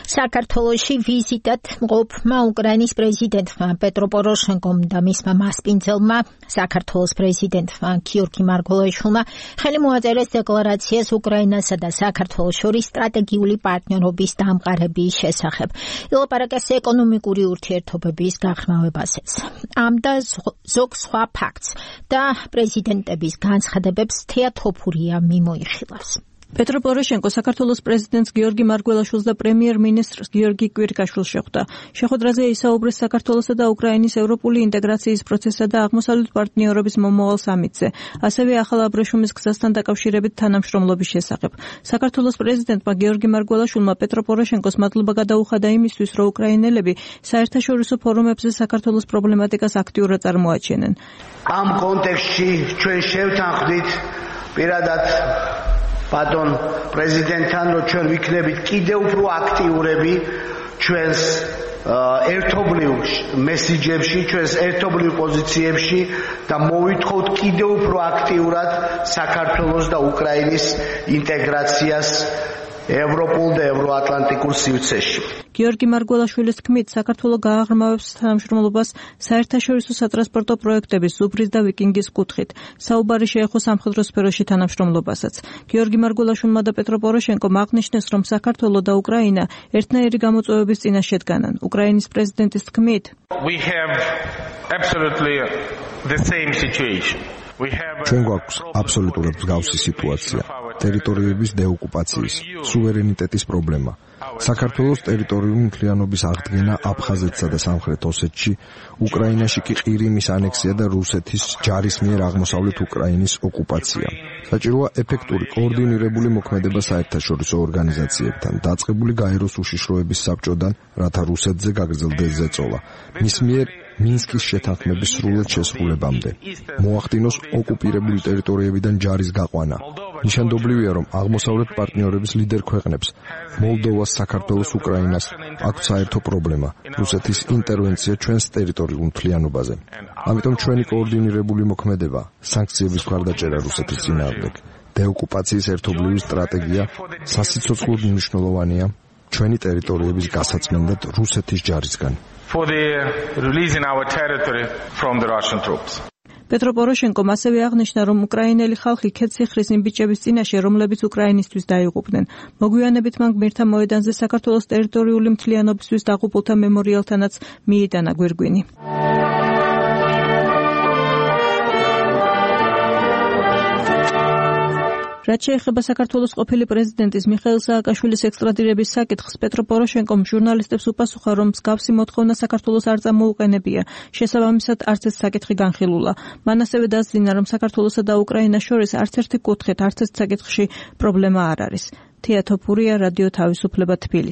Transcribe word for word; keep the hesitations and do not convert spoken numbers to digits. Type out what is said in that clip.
საქართველოში ვიზიტად მყოფმა უკრაინის პრეზიდენტმა პეტრო პოროშენკომ და მისმა მასპინძელმა საქართველოს პრეზიდენტმა გიორგი მარგველაშვილმა ხელი მოაწერეს დეკლარაციას უკრაინასა და საქართველოს შორის სტრატეგიული პარტნიორობის დამყარების შესახებ. ილაპარაკეს ეკონომიკური ურთიერთობების გაღრმავებაზეც. ამ და ზოგ სხვა ფაქტს და პრეზიდენტების განცხადებებს თეა თოფურია მიმოიხილავს. პეტრო პოროშენკო საქართველოს პრეზიდენტს გიორგი მარგველაშვილს და პრემიერ-მინისტრს გიორგი კვირიკაშვილს შეხვდა. შეხვედრაზე ისაუბრეს საქართველოსა და უკრაინის ევროპული ინტეგრაციის პროცესსა და აღმოსავლეთ პარტნიორობის მომავალ სამიტზე, ასევე ახალ აბრეშუმის გზასთან დაკავშირებით თანამშრომლობის შესახებ. საქართველოს პრეზიდენტმა გიორგი მარგველაშვილმა პეტრო პოროშენკოს მადლობა გადაუხადა იმისთვის, რომ უკრაინელები საერთაშორისო ფორუმებზე საქართველოს პრობლემატიკას აქტიურად წარმოაჩენენ. ამ კონტექსტში ჩვენ შევთანხმდით პირადად ბატონ პრეზიდენტთან, რომ ჩვენ ვიქნებით კიდევ უფრო აქტიურები ჩვენს ერთობლივ მესიჯებში, ჩვენს ერთობლივ პოზიციებში და მოვითხოვთ კიდევ უფრო აქტიურად საქართველოს და უკრაინის ინტეგრაციას ევროპულ და ევროატლანტიკურ სივრცეში. გიორგი მარგველაშვილის თქმით, საქართველო გააღრმავებს თანამშრომლობას საერთაშორისო სატრანსპორტო პროექტების ზუბრის და ვიკინგის კუთხით. საუბარი შეეხო სამხედრო სფეროში თანამშრომლობასაც. გიორგი მარგველაშვილმა და პეტრო პოროშენკომ აღნიშნეს, რომ საქართველო და უკრაინა ერთნაირი გამოწვევების წინაშე დგანან. უკრაინის პრეზიდენტის თქმით, We have absolutely the same situation. ჩვენ გვაქვს აბსოლუტურად მსგავსი სიტუაცია. ტერიტორიების დეოკუპაციის, სუვერენიტეტის პრობლემა. საქართველოს ტერიტორიული მთლიანობის აღდგენა აფხაზეთსა და სამხრეთ ოსეთში, უკრაინაში კი ყირიმის ანექსია და რუსეთის ჯარის მიერ აღმოსავლეთ უკრაინის ოკუპაცია. საჭიროა ეფექტური კოორდინირებული მოქმედება საერთაშორისო ორგანიზაციებთან, დაწყებული გაეროს უშიშროების საბჭოდან, რათა რუსეთზე გაგრძელდეს ზეწოლა. მის მიერ მინსკის შეთანხმების სრულად შესრულებამდე. მოახდინოს ოკუპირებული ტერიტორიებიდან ჯარის გაყვანა. ნიშანდობლივია, რომ აღმოსავლეთ პარტნიორების ლიდერ ქვეყნებს, მოლდოვას, საქართველოს, უკრაინას აქვთ საერთო პრობლემა, რუსეთის ინტერვენცია ჩვენს ტერიტორიულ მთლიანობაზე. ამიტომ ჩვენი კოორდინირებული მოქმედება, სანქციების მხარდაჭერა რუსეთის წინააღმდეგ, დეოკუპაციის ერთობლივი სტრატეგია სასიცოცხლოდ მნიშვნელოვანია ჩვენი ტერიტორიების გასაწმენდად რუსეთის ჯარისგან. For the releasing our territory from the Russian troops. პეტრო პოროშენკომ ასევე აღნიშნა, რომ უკრაინელი ხალხი ქეციხრის იმ ბიჭების წინაშე, რომლებიც უკრაინისთვის დაიღუპნენ. მოგვიანებით მან გმირთა მოედანზე საქართველოს ტერიტორიული მთლიანობისთვის დაღუპულთა მემორიალთანაც მიიტანა გვირგვინი. რაც შეეხება საქართველოს ყოფილი პრეზიდენტის მიხეილ სააკაშვილის ექსტრადირების საკითხს, პეტრო პოროშენკომ ჟურნალისტებს უპასუხა, რომ მსგავსი მოთხოვნა საქართველოს არ წამოუყენებია. შესაბამისად, არც ეს საკითხი განხილულა. მან ასევე დასძინა, რომ საქართველოსა და უკრაინას შორის არც ერთი კუთხით, არც ერთ საკითხში პრობლემა არ არის. თეა თოფურია, რადიო თავისუფლება, თბილისი.